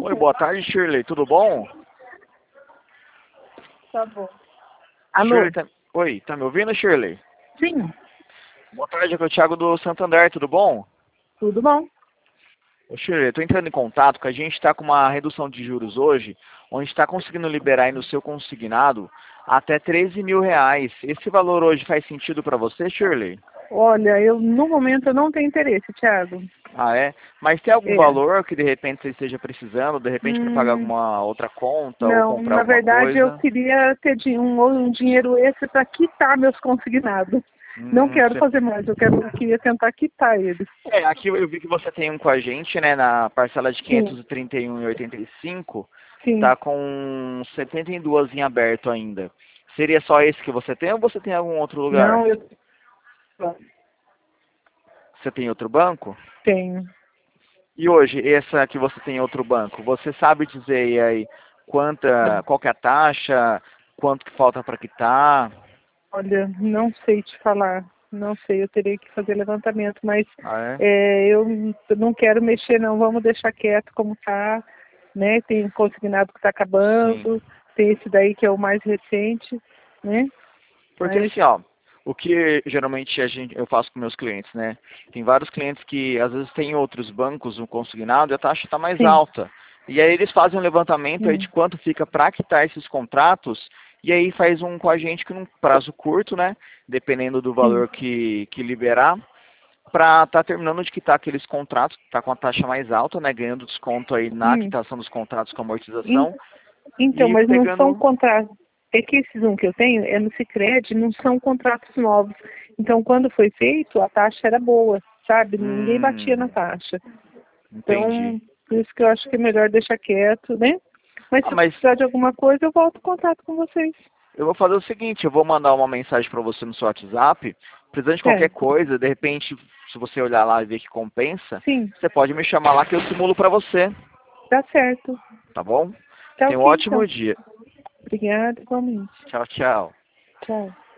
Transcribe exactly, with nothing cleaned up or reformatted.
Oi, boa tarde, Shirley. Tudo bom? Tá bom. Alô? Shirley, tá... Oi, tá me ouvindo, Shirley? Sim, Boa tarde, aqui é o Thiago do Santander, tudo bom? tudo bom. Ô, Shirley, eu tô entrando em contato que a gente está com uma redução de juros hoje, onde está conseguindo liberar aí no seu consignado até treze mil reais. Esse valor hoje faz sentido para você, Shirley? Olha, eu no momento eu não tenho interesse, Thiago. Ah, é? Mas tem algum É. valor que de repente você esteja precisando, de repente para pagar Hum, alguma outra conta ou não, comprar na alguma verdade eu coisa? queria ter di- um, um dinheiro extra para quitar meus consignados. Não Hum, quero você- fazer mais, eu quero, eu queria tentar quitar eles. É, aqui eu vi que você tem um com a gente, né, na parcela de Sim, quinhentos e trinta e um reais e oitenta e cinco centavos, sim. tá com setenta e dois em aberto ainda. Seria só esse que você tem ou você tem algum outro lugar? Não, eu Você tem outro banco? tenho. E hoje, essa que você tem em outro banco, você sabe dizer aí quanta, qual que é a taxa, quanto que falta para quitar? Olha, não sei te falar. Não sei, eu teria que fazer levantamento, mas Ah, é? é, eu não quero mexer não, vamos deixar quieto como tá, né? Tem um consignado que está Sim. acabando, tem esse daí que é o mais recente, né? Porque Mas assim, ó, o que geralmente a gente, eu faço com meus clientes, né? Tem vários clientes que às vezes tem outros bancos um consignado e a taxa está mais sim, alta. E aí eles fazem um levantamento aí de hum, quanto fica para quitar esses contratos e aí faz um com a gente que num prazo curto, né? Dependendo do sim, valor que, que liberar, para estar terminando de quitar aqueles contratos, que está com a taxa mais alta, né? Ganhando desconto aí na hum. quitação dos contratos com En- amortização Então, e mas não são pegando. contratos. É que esses um que eu tenho é no Sicredi, não são contratos novos. Então, quando foi feito, a taxa era boa, sabe? Ninguém batia na Hum, taxa. entendi. Então, por isso que eu acho que é melhor deixar quieto, né? Mas Ah, se eu mas precisar de alguma coisa, eu volto em contato com vocês. eu vou fazer o seguinte, eu vou mandar uma mensagem para você no seu WhatsApp, precisando de qualquer Certo. coisa, de repente, se você olhar lá e ver que compensa, Sim, você pode me chamar lá que eu simulo para você, tá certo. tá bom? Tá Tenha um ok, ótimo então. dia. Obrigada, igualmente. Tchau, tchau. Tchau.